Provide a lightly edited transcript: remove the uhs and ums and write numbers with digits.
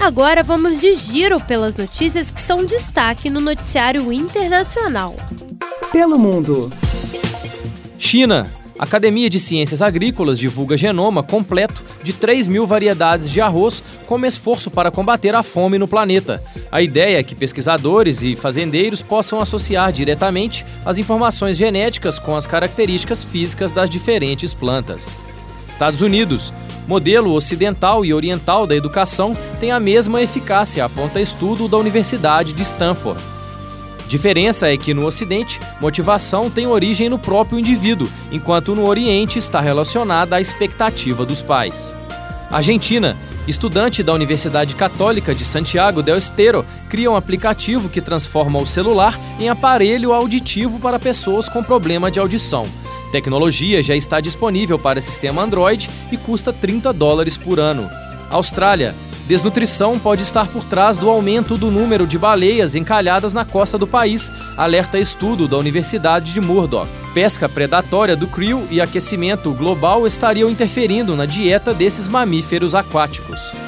Agora vamos de giro pelas notícias que são destaque no noticiário internacional. Pelo mundo. China. A Academia de Ciências Agrícolas divulga genoma completo de 3.000 variedades de arroz como esforço para combater a fome no planeta. A ideia é que pesquisadores e fazendeiros possam associar diretamente as informações genéticas com as características físicas das diferentes plantas. Estados Unidos. Modelo ocidental e oriental da educação tem a mesma eficácia, aponta estudo da Universidade de Stanford. Diferença é que no Ocidente, motivação tem origem no próprio indivíduo, enquanto no Oriente está relacionada à expectativa dos pais. Argentina. Estudante da Universidade Católica de Santiago del Estero cria um aplicativo que transforma o celular em aparelho auditivo para pessoas com problema de audição. Tecnologia já está disponível para sistema Android e custa $30 por ano. Austrália. Desnutrição pode estar por trás do aumento do número de baleias encalhadas na costa do país, alerta estudo da Universidade de Murdoch. Pesca predatória do krill e aquecimento global estariam interferindo na dieta desses mamíferos aquáticos.